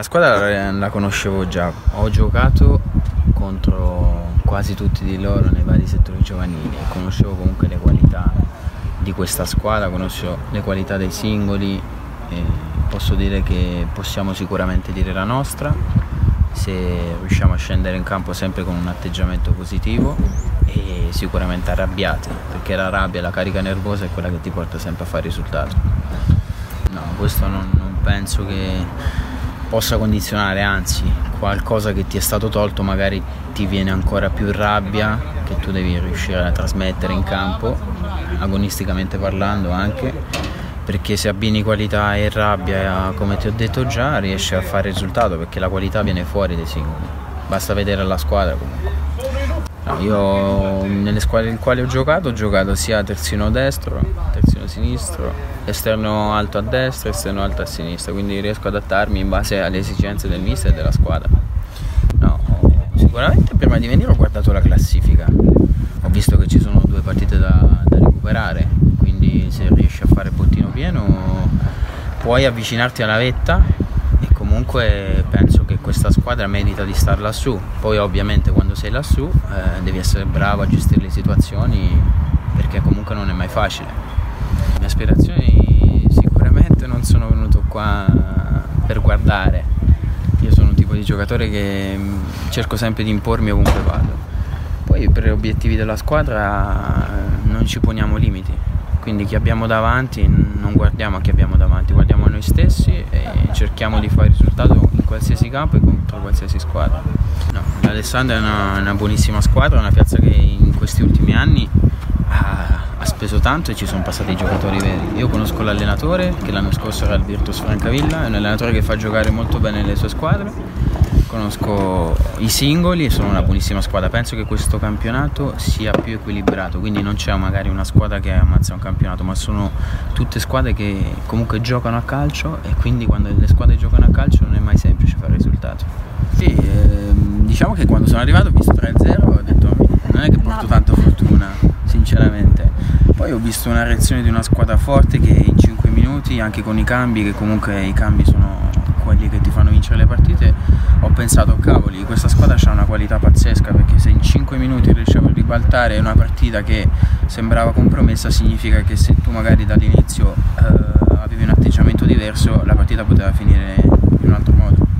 La squadra la conoscevo già, ho giocato contro quasi tutti di loro nei vari settori giovanili e conoscevo comunque le qualità di questa squadra, conosco le qualità dei singoli e posso dire che possiamo sicuramente dire la nostra se riusciamo a scendere in campo sempre con un atteggiamento positivo e sicuramente arrabbiati, perché la rabbia e la carica nervosa è quella che ti porta sempre a fare risultato. No, questo non penso che possa condizionare, anzi qualcosa che ti è stato tolto magari ti viene ancora più rabbia che tu devi riuscire a trasmettere in campo, agonisticamente parlando anche, perché se abbini qualità e rabbia, come ti ho detto già, riesci a fare risultato, perché la qualità viene fuori dai singoli, basta vedere la squadra comunque. No, io nelle squadre in quali ho giocato sia terzino destro, terzino sinistro, esterno alto a destra, esterno alto a sinistra, quindi riesco ad adattarmi in base alle esigenze del mister e della squadra. No, sicuramente prima di venire ho guardato la classifica, ho visto che ci sono 2 partite da recuperare, quindi se riesci a fare bottino pieno puoi avvicinarti alla vetta e comunque penso che questa squadra merita di star lassù. Poi ovviamente quando sei lassù devi essere bravo a gestire le situazioni, perché comunque non è mai facile. Le mie aspirazioni sicuramente non sono venuto qua per guardare, io sono un tipo di giocatore che cerco sempre di impormi ovunque vado. Poi per gli obiettivi della squadra non ci poniamo limiti, quindi chi abbiamo davanti non guardiamo a chi abbiamo davanti, guardiamo a noi stessi e cerchiamo di fare risultato in qualsiasi campo e contro qualsiasi squadra. No, l'Alessandria è una buonissima squadra, una piazza che in questi ultimi anni ha speso tanto e ci sono passati i giocatori veri. Io conosco l'allenatore, che l'anno scorso era il Virtus Francavilla, è un allenatore che fa giocare molto bene le sue squadre, conosco i singoli e sono una buonissima squadra. Penso che questo campionato sia più equilibrato, quindi non c'è magari una squadra che ammazza un campionato, ma sono tutte squadre che comunque giocano a calcio, e quindi quando le squadre giocano a calcio non è mai semplice fare risultato. Sì, diciamo che quando sono arrivato ho visto 3-0 e ho detto non è che porto tanta fortuna, sinceramente. Poi ho visto una reazione di una squadra forte che in 5 minuti, anche con i cambi, che comunque i cambi sono quelli che ti fanno vincere le partite, ho pensato cavoli, questa squadra ha una qualità pazzesca, perché se in 5 minuti riuscivo a ribaltare una partita che sembrava compromessa, significa che se tu magari dall'inizio avevi un atteggiamento diverso, la partita poteva finire in un altro modo.